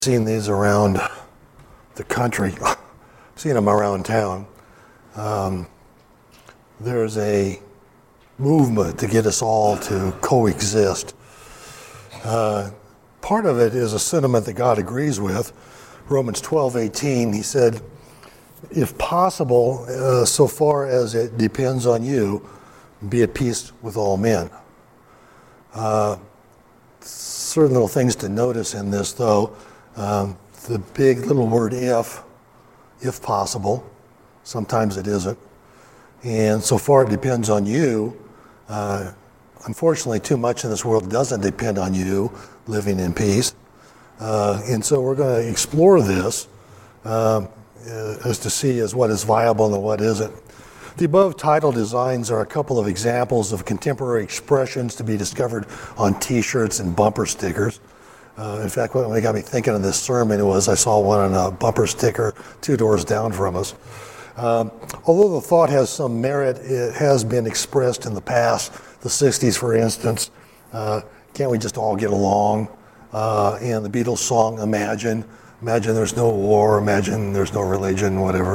Seen these around the country, seen them around town. There's a movement to get us all to coexist. Part of it is a sentiment that God agrees with. Romans 12:18, he said, if possible, so far as it depends on you, be at peace with all men. Certain little things to notice in this, though. The big little word if possible. Sometimes it isn't. And so far it depends on you. Unfortunately, too much in this world doesn't depend on you living in peace. And so we're going to explore this as to see as what is viable and what isn't. The above title designs are a couple of examples of contemporary expressions to be discovered on T-shirts and bumper stickers. In fact, what got me thinking of this sermon was I saw one on a bumper sticker 2 doors down from us. Although the thought has some merit, it has been expressed in the past, the 60s for instance. Can't we just all get along? And the Beatles song, Imagine there's no war, imagine there's no religion, whatever.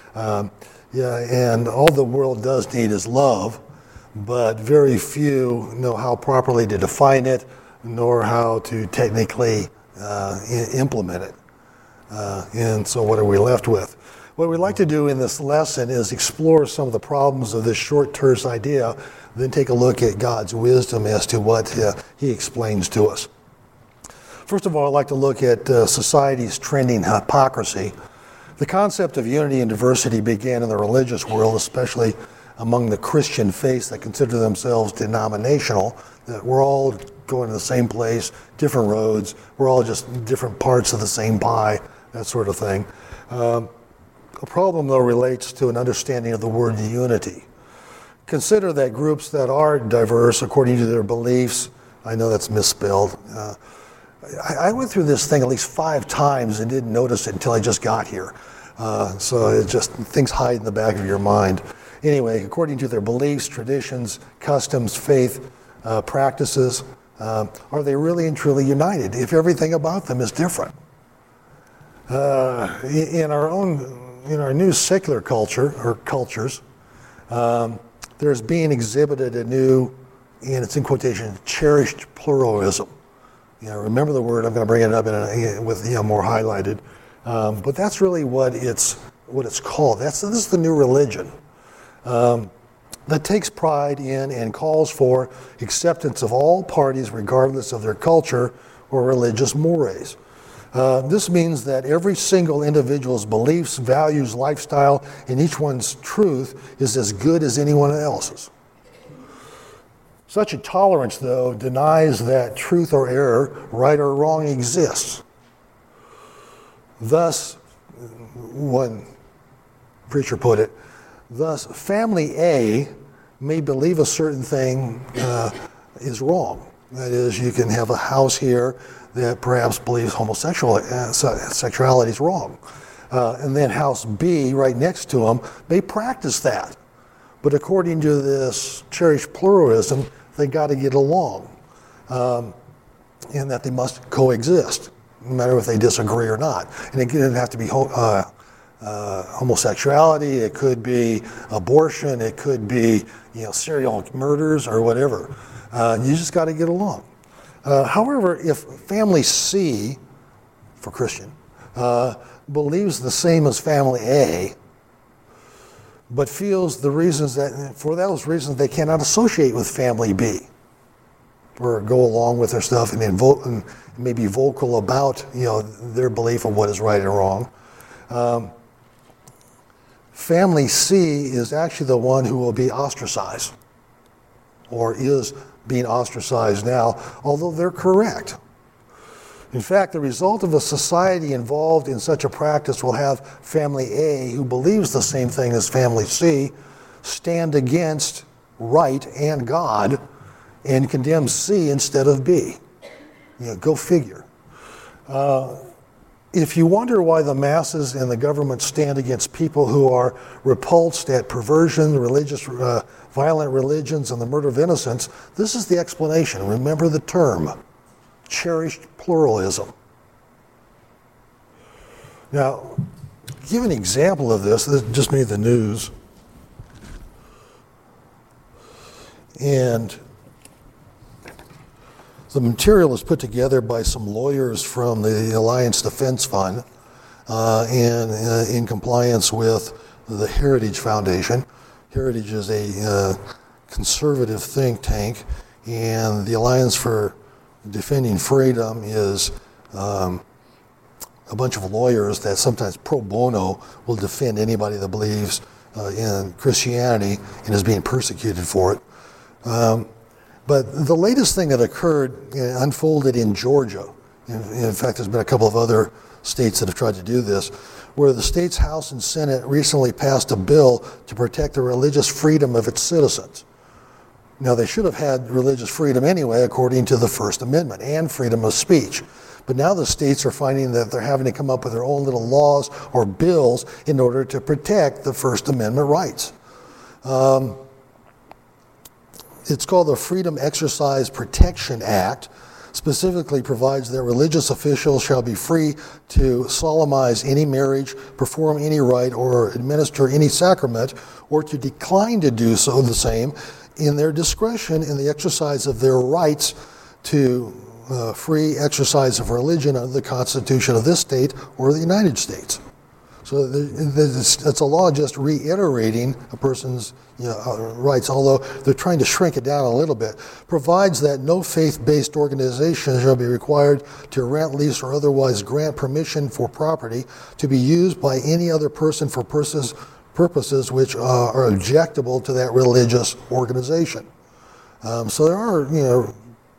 And all the world does need is love, but very few know how properly to define it, nor how to technically implement it. And so what are we left with? What we'd like to do in this lesson is explore some of the problems of this short, terse idea, then take a look at God's wisdom as to what he explains to us. First of all, I'd like to look at society's trending hypocrisy. The concept of unity and diversity began in the religious world, especially among the Christian faiths that consider themselves denominational, that we're all going to the same place, different roads, we're all just different parts of the same pie, that sort of thing. A problem, though, relates to an understanding of the word unity. Consider that groups that are diverse according to their beliefs, I know that's misspelled. I went through this thing at least 5 times and didn't notice it until I just got here. So it just, things hide in the back of your mind. Anyway, according to their beliefs, traditions, customs, faith, practices, are they really and truly united if everything about them is different? In our new secular culture, or cultures, there's being exhibited a new, and it's in quotation, cherished pluralism. Remember the word, I'm going to bring it up with more highlighted. But that's really what it's called. This is the new religion. That takes pride in and calls for acceptance of all parties regardless of their culture or religious mores. This means that every single individual's beliefs, values, lifestyle, and each one's truth is as good as anyone else's. Such a tolerance, though, denies that truth or error, right or wrong, exists. Thus, one preacher put it, thus, family A may believe a certain thing is wrong. That is, you can have a house here that perhaps believes homosexuality is wrong. And then house B, right next to them, may practice that. But according to this cherished pluralism, they got to get along. And that they must coexist, no matter if they disagree or not. And it doesn't have to be homosexuality, it could be abortion, it could be serial murders or whatever. You just got to get along. However, if family C, for Christian, believes the same as family A, but feels for those reasons they cannot associate with family B, or go along with their stuff and maybe vocal about their belief of what is right and wrong. Family C is actually the one who will be ostracized, or is being ostracized now, although they're correct. In fact, the result of a society involved in such a practice will have family A, who believes the same thing as family C, stand against right and God and condemn C instead of B. Go figure. If you wonder why the masses and the government stand against people who are repulsed at perversion, violent religions, and the murder of innocents, this is the explanation. Remember the term, cherished pluralism. Now, to give an example of this just made the news. And the material was put together by some lawyers from the Alliance Defense Fund and in compliance with the Heritage Foundation. Heritage is a conservative think tank, and the Alliance for Defending Freedom is a bunch of lawyers that sometimes pro bono will defend anybody that believes in Christianity and is being persecuted for it. But the latest thing that occurred unfolded in Georgia. In fact, there's been a couple of other states that have tried to do this, where the state's House and Senate recently passed a bill to protect the religious freedom of its citizens. Now, they should have had religious freedom anyway, according to the First Amendment, and freedom of speech. But now the states are finding that they're having to come up with their own little laws or bills in order to protect the First Amendment rights. It's called the Freedom Exercise Protection Act. Specifically provides that religious officials shall be free to solemnize any marriage, perform any rite, or administer any sacrament, or to decline to do so the same in their discretion in the exercise of their rights to free exercise of religion under the Constitution of this state or the United States. So it's a law just reiterating a person's rights, although they're trying to shrink it down a little bit. Provides that no faith-based organization shall be required to rent, lease, or otherwise grant permission for property to be used by any other person for purposes which are objectable to that religious organization. So there are,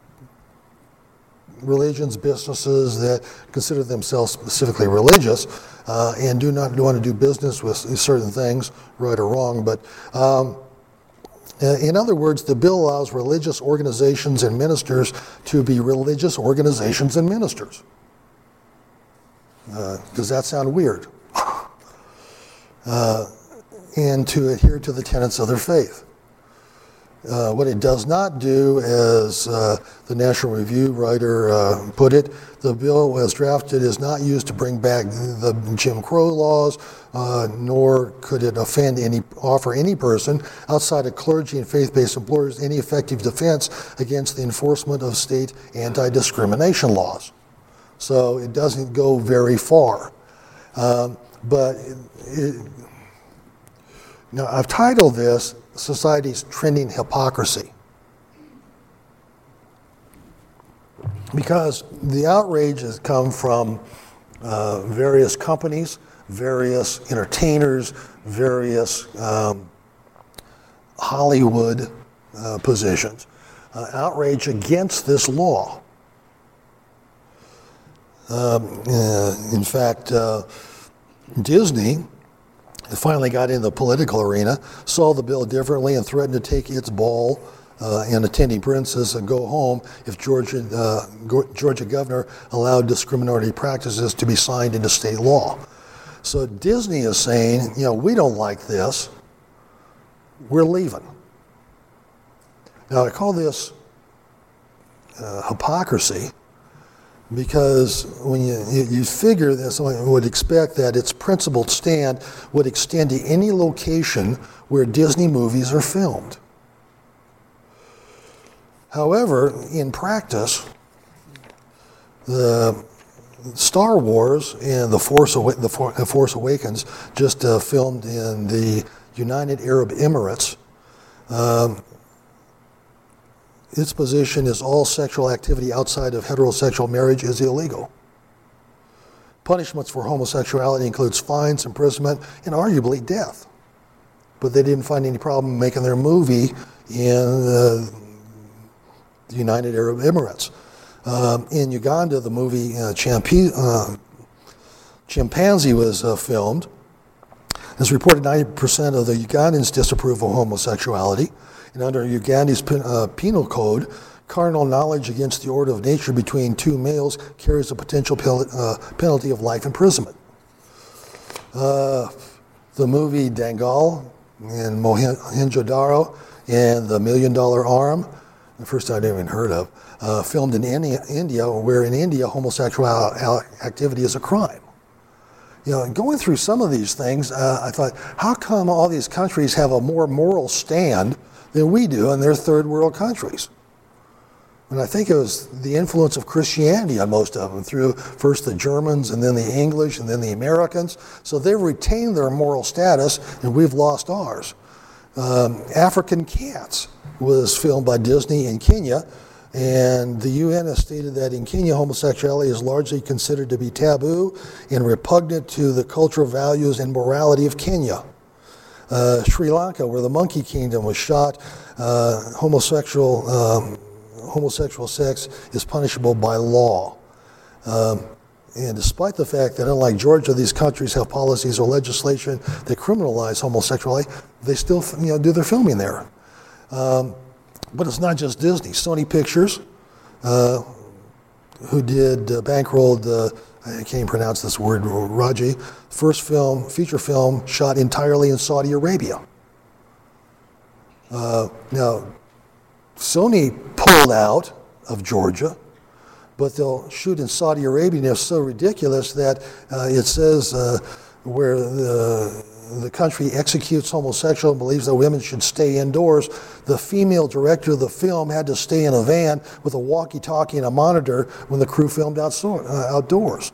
religions, businesses that consider themselves specifically religious and do not want to do business with certain things, right or wrong. But in other words, the bill allows religious organizations and ministers to be religious organizations and ministers. Does that sound weird? And to adhere to the tenets of their faith. What it does not do, as the National Review writer put it, the bill as drafted is not used to bring back the Jim Crow laws, nor could it offer any person outside of clergy and faith-based employers any effective defense against the enforcement of state anti-discrimination laws. So it doesn't go very far. Now I've titled this Society's Trending Hypocrisy, because the outrage has come from various companies, various entertainers, various Hollywood positions, outrage against this law. In fact, Disney finally got in the political arena, saw the bill differently, and threatened to take its ball and attending princess and go home if Georgia governor allowed discriminatory practices to be signed into state law. So Disney is saying, we don't like this, we're leaving. Now I call this hypocrisy, because when you figure that someone would expect that its principled stand would extend to any location where Disney movies are filmed. However, in practice, the Star Wars and The Force Awakens, just filmed in the United Arab Emirates, its position is all sexual activity outside of heterosexual marriage is illegal. Punishments for homosexuality includes fines, imprisonment, and arguably death. But they didn't find any problem making their movie in the United Arab Emirates. In Uganda, the movie Chimpanzee was filmed. It's reported 90% of the Ugandans disapprove of homosexuality. And under Uganda's penal code, carnal knowledge against the order of nature between two males carries a potential penalty of life imprisonment. The movie Dangal and Mohenjo-Daro and The $1 Million Arm, the first I'd even heard of, filmed in India, where in India homosexual activity is a crime. Going through some of these things, I thought, how come all these countries have a more moral stand than we do in their third world countries? And I think it was the influence of Christianity on most of them, through first the Germans and then the English and then the Americans. So they've retained their moral status and we've lost ours. African Cats was filmed by Disney in Kenya, and the UN has stated that in Kenya, homosexuality is largely considered to be taboo and repugnant to the cultural values and morality of Kenya. Sri Lanka, where the Monkey Kingdom was shot, homosexual sex is punishable by law. And despite the fact that, unlike Georgia, these countries have policies or legislation that criminalize homosexuality, they still do their filming there. But it's not just Disney. Sony Pictures, who did bankrolled, I can't even pronounce this word, Raji, first feature film shot entirely in Saudi Arabia. Now, Sony pulled out of Georgia, but they'll shoot in Saudi Arabia, and it's so ridiculous that it says where the country executes homosexual and believes that women should stay indoors. The female director of the film had to stay in a van with a walkie-talkie and a monitor when the crew filmed outdoors.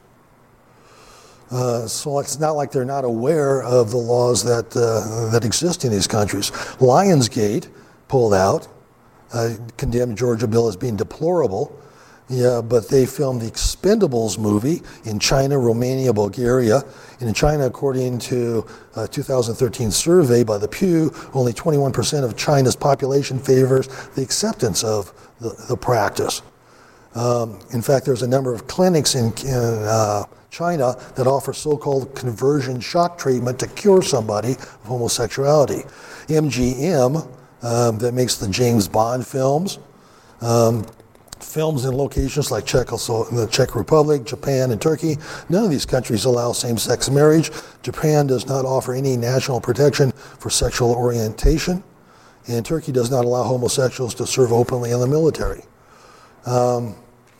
So it's not like they're not aware of the laws that exist in these countries. Lionsgate pulled out, condemned Georgia bill as being deplorable. Yeah, but they filmed the Expendables movie in China, Romania, Bulgaria. And in China, according to a 2013 survey by the Pew, only 21% of China's population favors the acceptance of the practice. In fact, there's a number of clinics in China that offer so-called conversion shock treatment to cure somebody of homosexuality. MGM, that makes the James Bond films, films in locations like the Czech Republic, Japan, and Turkey. None of these countries allow same-sex marriage. Japan does not offer any national protection for sexual orientation, and Turkey does not allow homosexuals to serve openly in the military. I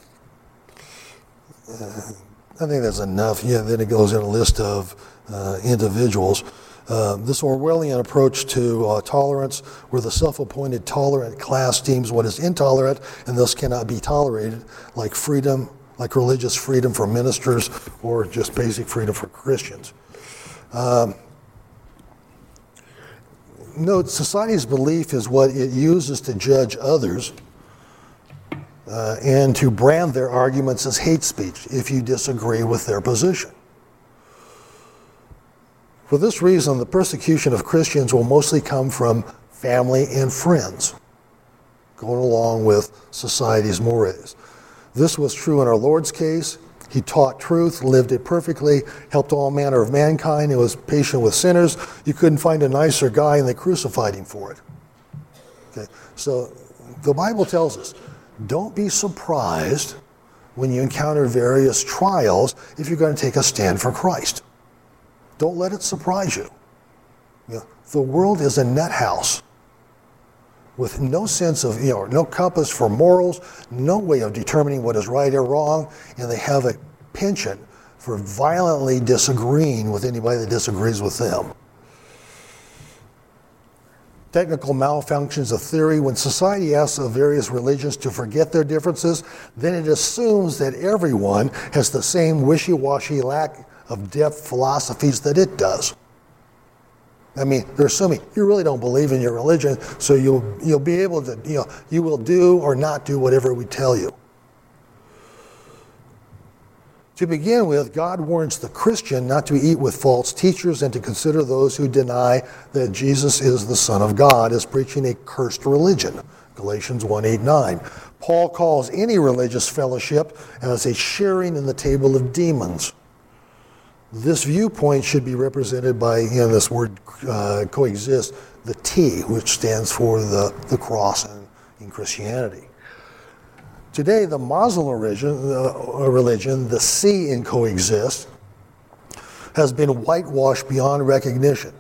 think that's enough. Yeah, then it goes in a list of individuals. This Orwellian approach to tolerance, where the self-appointed tolerant class deems what is intolerant and thus cannot be tolerated, like freedom, like religious freedom for ministers, or just basic freedom for Christians. Note, society's belief is what it uses to judge others and to brand their arguments as hate speech if you disagree with their position. For this reason, the persecution of Christians will mostly come from family and friends, going along with society's mores. This was true in our Lord's case. He taught truth, lived it perfectly, helped all manner of mankind, and was patient with sinners. You couldn't find a nicer guy, and they crucified him for it. Okay? So the Bible tells us, don't be surprised when you encounter various trials if you're going to take a stand for Christ. Don't let it surprise you. The world is a nut house with no sense of, no compass for morals, no way of determining what is right or wrong, and they have a penchant for violently disagreeing with anybody that disagrees with them. Technical malfunctions of theory. When society asks of various religions to forget their differences, then it assumes that everyone has the same wishy-washy lack of depth philosophies that it does. I mean, they're assuming you really don't believe in your religion, so you'll be able to, you will do or not do whatever we tell you. To begin with, God warns the Christian not to eat with false teachers and to consider those who deny that Jesus is the Son of God as preaching a cursed religion. Galatians 1:8-9. Paul calls any religious fellowship as a sharing in the table of demons. This viewpoint should be represented by, this word coexist, the T, which stands for the cross in Christianity. Today, the Muslim religion, the C in coexist, has been whitewashed beyond recognition.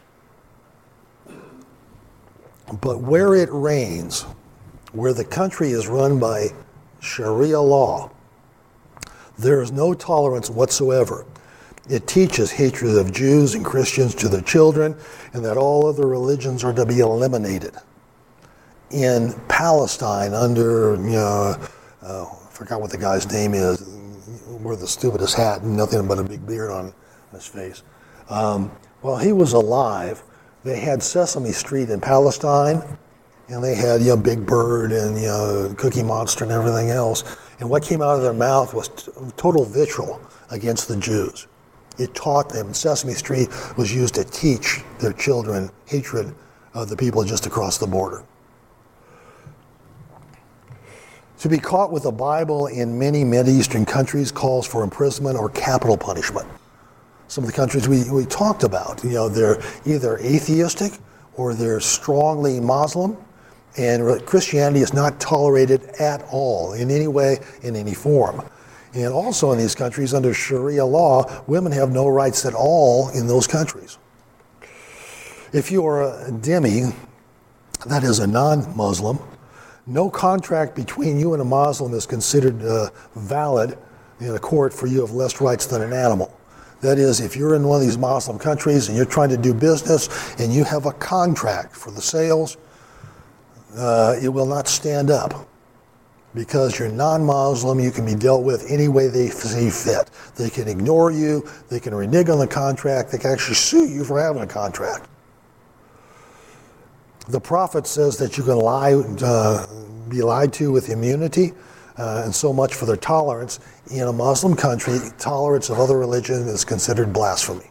But where it reigns, where the country is run by Sharia law, there is no tolerance whatsoever. It teaches hatred of Jews and Christians to their children, and that all other religions are to be eliminated. In Palestine, under, I forgot what the guy's name is, wore the stupidest hat and nothing but a big beard on his face. While he was alive, they had Sesame Street in Palestine, and they had Big Bird and Cookie Monster and everything else. And what came out of their mouth was total vitriol against the Jews. It taught them. Sesame Street was used to teach their children hatred of the people just across the border. To be caught with a Bible in many Mideastern countries calls for imprisonment or capital punishment. Some of the countries we talked about, they're either atheistic or they're strongly Muslim, and Christianity is not tolerated at all in any way, in any form. And also in these countries, under Sharia law, women have no rights at all in those countries. If you are a dhimmi, that is a non-Muslim, no contract between you and a Muslim is considered valid in a court, for you have less rights than an animal. That is, if you're in one of these Muslim countries and you're trying to do business and you have a contract for the sales, it will not stand up. Because you're non-Muslim, you can be dealt with any way they see fit. They can ignore you, they can renege on the contract, they can actually sue you for having a contract. The Prophet says that you can be lied to with immunity, and so much for their tolerance. In a Muslim country, tolerance of other religion is considered blasphemy.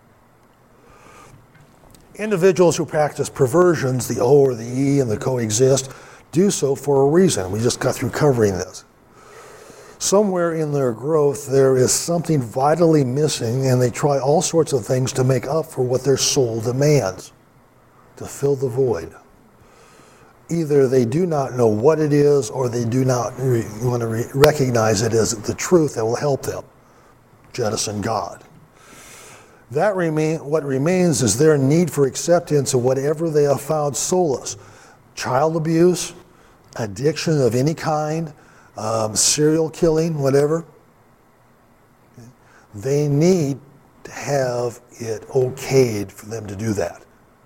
Individuals who practice perversions, the O or the E and the coexist, do so for a reason. We just got through covering this. Somewhere in their growth, there is something vitally missing, and they try all sorts of things to make up for what their soul demands, to fill the void. Either they do not know what it is, or they do not want to recognize it as the truth that will help them jettison God. What remains is their need for acceptance of whatever they have found solace. Child abuse, addiction of any kind, serial killing, whatever. They need to have it okayed for them to do that.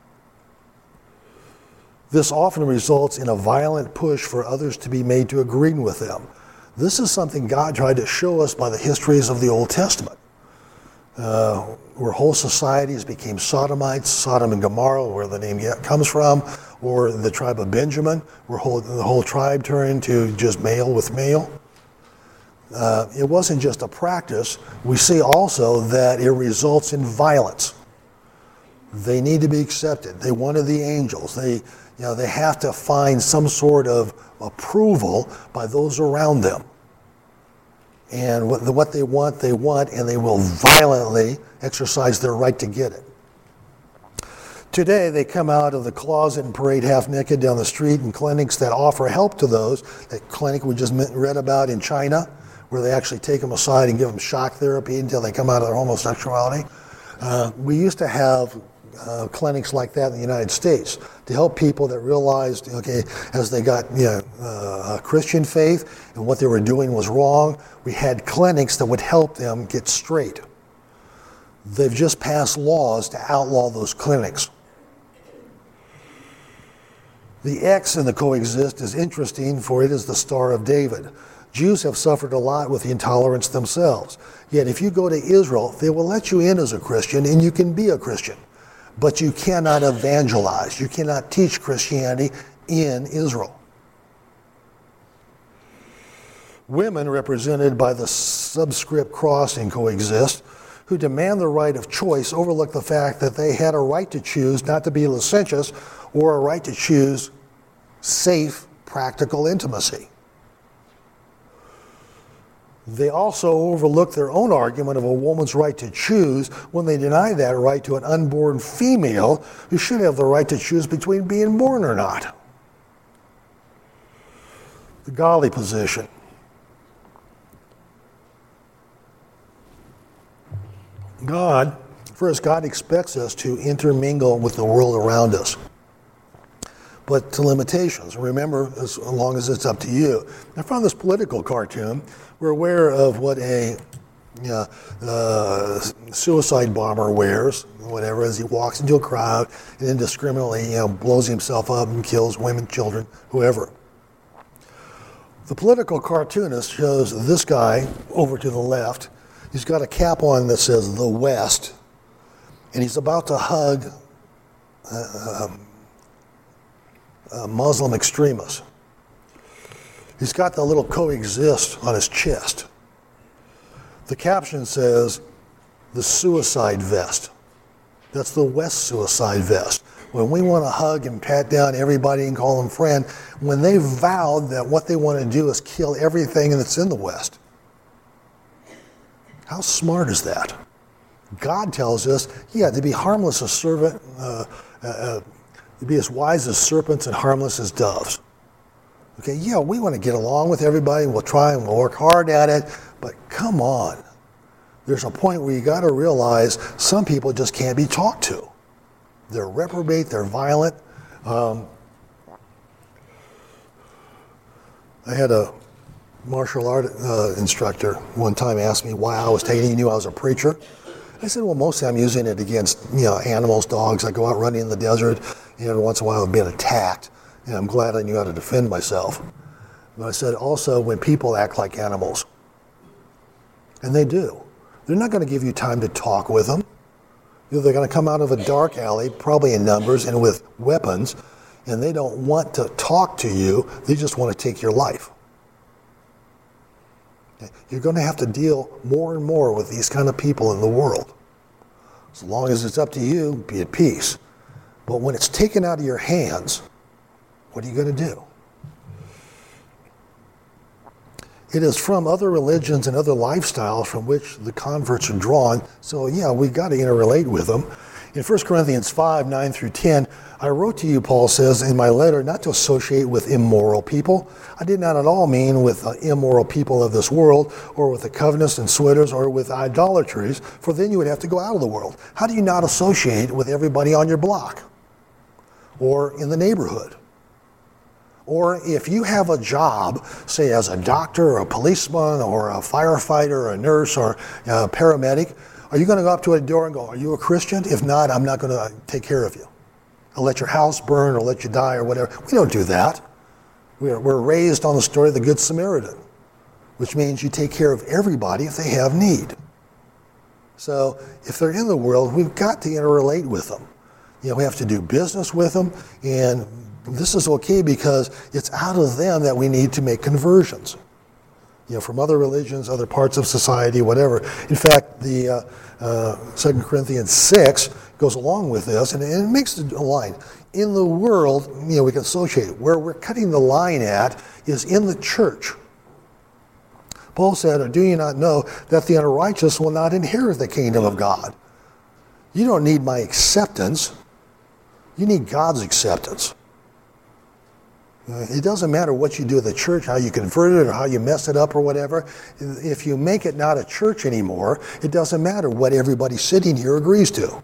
This often results in a violent push for others to be made to agree with them. This is something God tried to show us by the histories of the Old Testament, where whole societies became Sodomites, Sodom and Gomorrah, where the name comes from, or the tribe of Benjamin, where the whole tribe turned to just male with male. It wasn't just a practice. We see also that it results in violence. They need to be accepted. They wanted the angels. They have to find some sort of approval by those around them. And what they want, and they will violently exercise their right to get it. Today, they come out of the closet and parade half naked down the street in clinics that offer help to those. That clinic we just read about in China, where they actually take them aside and give them shock therapy until they come out of their homosexuality. We used to have clinics like that in the United States to help people that realized, as they got a Christian faith and what they were doing was wrong, we had clinics that would help them get straight. They've just passed laws to outlaw those clinics. The X in the coexist is interesting, for it is the Star of David. Jews have suffered a lot with the intolerance themselves. Yet if you go to Israel, they will let you in as a Christian, and you can be a Christian. But you cannot evangelize. You cannot teach Christianity in Israel. Women, represented by the subscript cross in coexist, who demand the right of choice, overlook the fact that they had a right to choose not to be licentious, or a right to choose safe, practical intimacy. They also overlook their own argument of a woman's right to choose when they deny that right to an unborn female who should have the right to choose between being born or not. The godly position. God expects us to intermingle with the world around us, but to limitations. Remember, as long as it's up to you. I found this political cartoon. We're aware of what a suicide bomber wears, whatever, as he walks into a crowd and indiscriminately blows himself up and kills women, children, whoever. The political cartoonist shows this guy over to the left. He's got a cap on that says "The West," and he's about to hug a Muslim extremist. He's got the little "Coexist" on his chest. The caption says, "The suicide vest." That's the West suicide vest. When we want to hug and pat down everybody and call them friend, when they vowed that what they want to do is kill everything that's in the West. How smart is that? God tells us, to be harmless as servant, to be as wise as serpents and harmless as doves. Okay, we want to get along with everybody. We'll try and we'll work hard at it, but come on. There's a point where you got to realize some people just can't be talked to. They're reprobate, they're violent. I had a martial art instructor one time ask me why I was taking it. He knew I was a preacher. I said, well, mostly I'm using it against animals, dogs. I go out running in the desert, and every once in a while I'm being attacked, and I'm glad I knew how to defend myself. But I said also when people act like animals, and they do, they're not going to give you time to talk with them. They're going to come out of a dark alley, probably in numbers and with weapons, and they don't want to talk to you. They just want to take your life. You're going to have to deal more and more with these kind of people in the world. As long as it's up to you, be at peace. But when it's taken out of your hands, what are you going to do? It is from other religions and other lifestyles from which the converts are drawn. So we've got to interrelate with them. In 1 Corinthians 5, 9 through 10, I wrote to you, Paul says, in my letter, not to associate with immoral people. I did not at all mean with immoral people of this world, or with the covetous and sweaters, or with idolatries, for then you would have to go out of the world. How do you not associate with everybody on your block or in the neighborhood? Or if you have a job, say as a doctor or a policeman or a firefighter or a nurse or a paramedic, are you going to go up to a door and go, are you a Christian? If not, I'm not going to take care of you. I'll let your house burn or let you die or whatever. We don't do that. We're raised on the story of the Good Samaritan, which means you take care of everybody if they have need. So if they're in the world, we've got to interrelate with them. We have to do business with them, and this is okay because it's out of them that we need to make conversions. From other religions, other parts of society, whatever. In fact, the 2 Corinthians 6 goes along with this, and it makes a line. In the world, we can associate. Where we're cutting the line at is in the church. Paul said, or do you not know that the unrighteous will not inherit the kingdom of God? You don't need my acceptance. You need God's acceptance. It doesn't matter what you do at the church, how you convert it or how you mess it up or whatever. If you make it not a church anymore, it doesn't matter what everybody sitting here agrees to.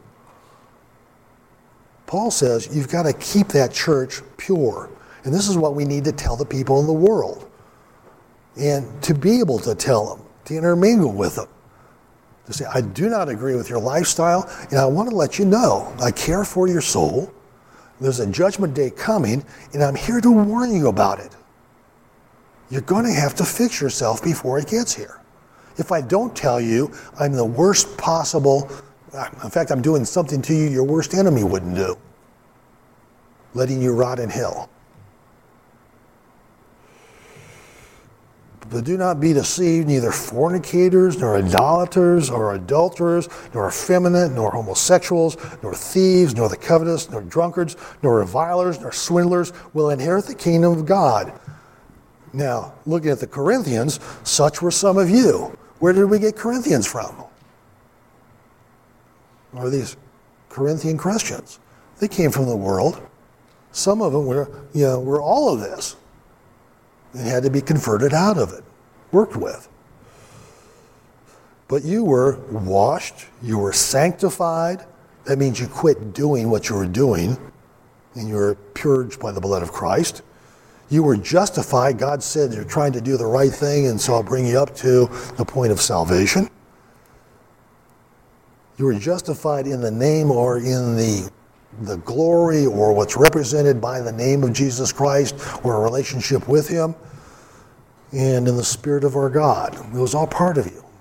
Paul says you've got to keep that church pure. And this is what we need to tell the people in the world. And to be able to tell them, to intermingle with them. To say, I do not agree with your lifestyle, and I want to let you know, I care for your soul. There's a judgment day coming, and I'm here to warn you about it. You're going to have to fix yourself before it gets here. If I don't tell you, I'm the worst possible, in fact, I'm doing something to you your worst enemy wouldn't do. Letting you rot in hell. But do not be deceived, neither fornicators, nor idolaters, or adulterers, nor effeminate, nor homosexuals, nor thieves, nor the covetous, nor drunkards, nor revilers, nor swindlers will inherit the kingdom of God. Now, looking at the Corinthians, such were some of you. Where did we get Corinthians from? Or these Corinthian Christians? They came from the world. Some of them were all of this. They had to be converted out of it, worked with. But you were washed, you were sanctified. That means you quit doing what you were doing, and you were purged by the blood of Christ. You were justified. God said you're trying to do the right thing, and so I'll bring you up to the point of salvation. You are justified in the name or in the glory or what's represented by the name of Jesus Christ or a relationship with him, and in the Spirit of our God. It was all part of you.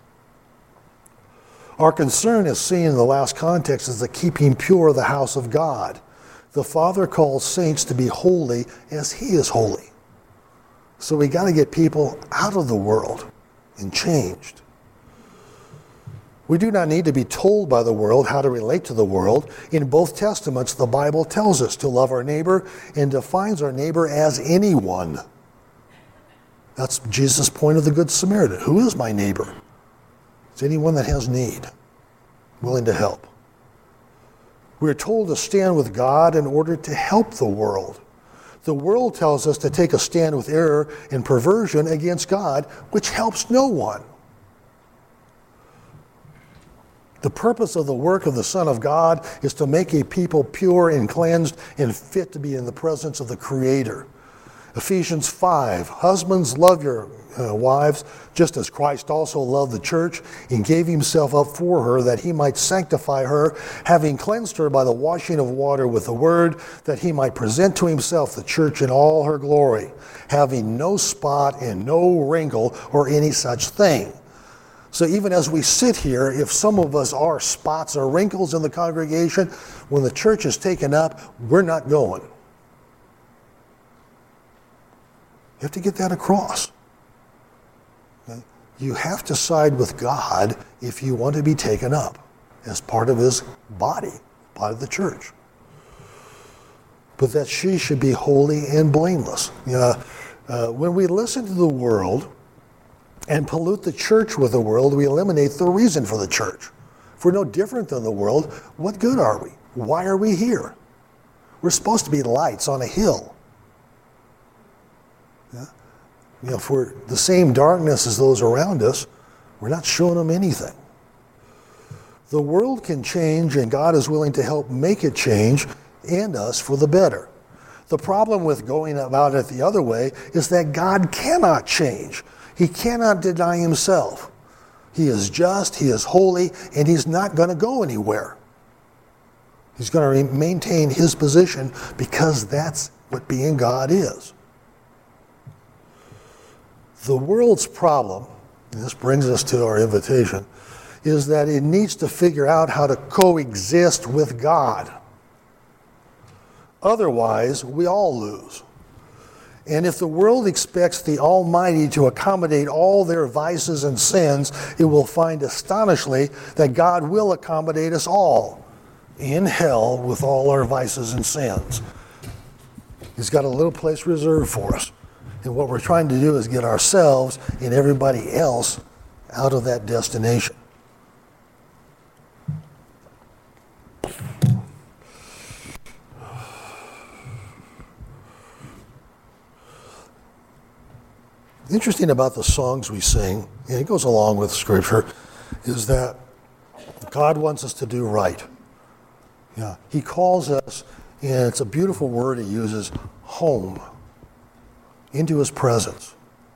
Our concern, as seen in the last context, is the keeping pure the house of God. The Father calls saints to be holy as he is holy. So we got to get people out of the world and changed. We do not need to be told by the world how to relate to the world. In both Testaments, the Bible tells us to love our neighbor and defines our neighbor as anyone. That's Jesus' point of the Good Samaritan. Who is my neighbor? It's anyone that has need, willing to help. We are told to stand with God in order to help the world. The world tells us to take a stand with error and perversion against God, which helps no one. The purpose of the work of the Son of God is to make a people pure and cleansed and fit to be in the presence of the Creator. Ephesians 5, husbands, love your wives, just as Christ also loved the church and gave himself up for her, that he might sanctify her, having cleansed her by the washing of water with the word, that he might present to himself the church in all her glory, having no spot and no wrinkle or any such thing. So even as we sit here, if some of us are spots or wrinkles in the congregation, when the church is taken up, we're not going. You have to get that across. Okay? You have to side with God if you want to be taken up as part of his body, part of the church. But that she should be holy and blameless. When we listen to the world and pollute the church with the world, we eliminate the reason for the church. If we're no different than the world, what good are we? Why are we here? We're supposed to be lights on a hill. If we're the same darkness as those around us, we're not showing them anything. The world can change, and God is willing to help make it change and us for the better. The problem with going about it the other way is that God cannot change. He cannot deny himself. He is just, he is holy, and he's not going to go anywhere. He's going to maintain his position because that's what being God is. The world's problem, and this brings us to our invitation, is that it needs to figure out how to coexist with God. Otherwise, we all lose. And if the world expects the Almighty to accommodate all their vices and sins, it will find astonishingly that God will accommodate us all in hell with all our vices and sins. He's got a little place reserved for us. And what we're trying to do is get ourselves and everybody else out of that destination. Interesting about the songs we sing, and it goes along with Scripture, is that God wants us to do right. Yeah, he calls us, and it's a beautiful word he uses, home, into his presence.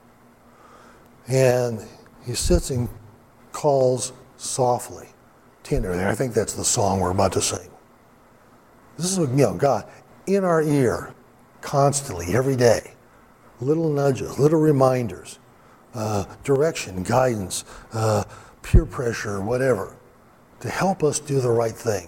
And he sits and calls softly, tenderly. I think that's the song we're about to sing. This is, God in our ear, constantly, every day. Little nudges, little reminders, direction, guidance, peer pressure, whatever, to help us do the right thing.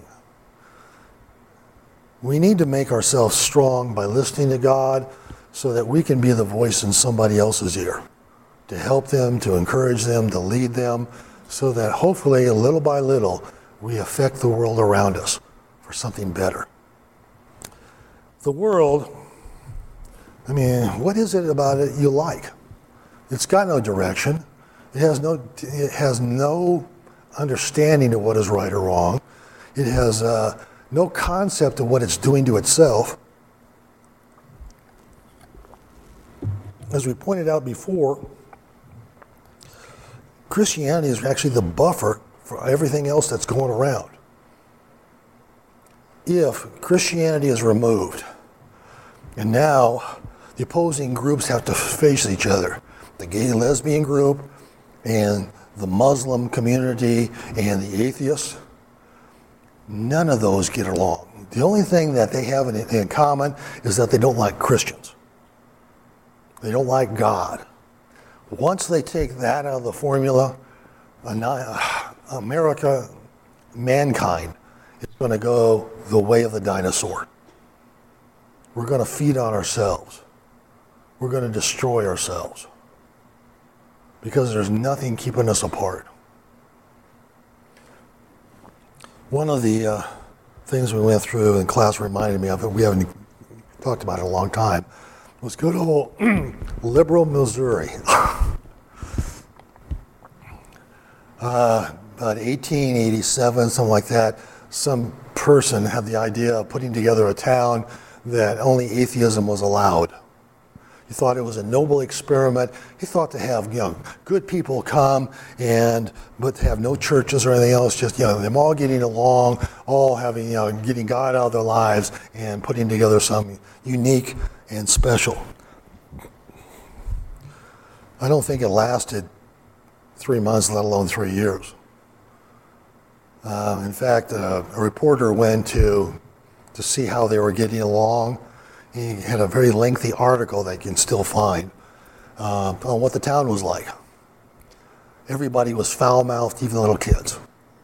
We need to make ourselves strong by listening to God so that we can be the voice in somebody else's ear, to help them, to encourage them, to lead them, so that hopefully, little by little, we affect the world around us for something better. The world, what is it about it you like? It's got no direction. It has no understanding of what is right or wrong. It has no concept of what it's doing to itself. As we pointed out before, Christianity is actually the buffer for everything else that's going around. If Christianity is removed, and now the opposing groups have to face each other, the gay lesbian group and the Muslim community and the atheists, None of those get along. The only thing that they have in common is that they don't like Christians. They don't like God. Once they take that out of the formula, America, mankind, is going to go the way of the dinosaur. We're going to feed on ourselves. We're going to destroy ourselves because there's nothing keeping us apart. One of the things we went through in class reminded me of it, we haven't talked about it in a long time, was good old liberal Missouri. About 1887, something like that, some person had the idea of putting together a town that only atheism was allowed. He thought it was a noble experiment. He thought to have good people come but to have no churches or anything else, just them all getting along, all having getting God out of their lives and putting together something unique and special. I don't think it lasted 3 months, let alone 3 years. In fact, a reporter went to see how they were getting along. He had a very lengthy article that you can still find on what the town was like. Everybody was foul-mouthed, even the little kids.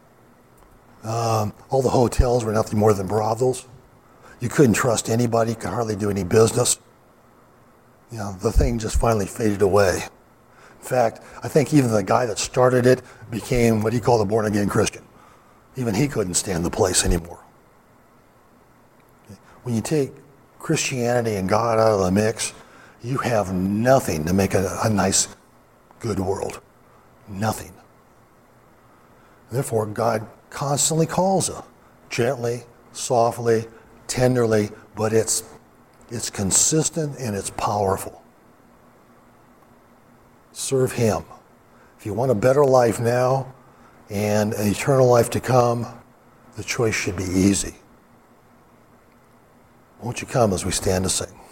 All the hotels were nothing more than brothels. You couldn't trust anybody, you could hardly do any business. The thing just finally faded away. In fact, I think even the guy that started it became what he called a born-again Christian. Even he couldn't stand the place anymore. When you take Christianity and God out of the mix, you have nothing to make a nice, good world. Nothing. Therefore, God constantly calls us, gently, softly, tenderly, but it's consistent and it's powerful. Serve Him. If you want a better life now and an eternal life to come, the choice should be easy. Won't you come as we stand to sing?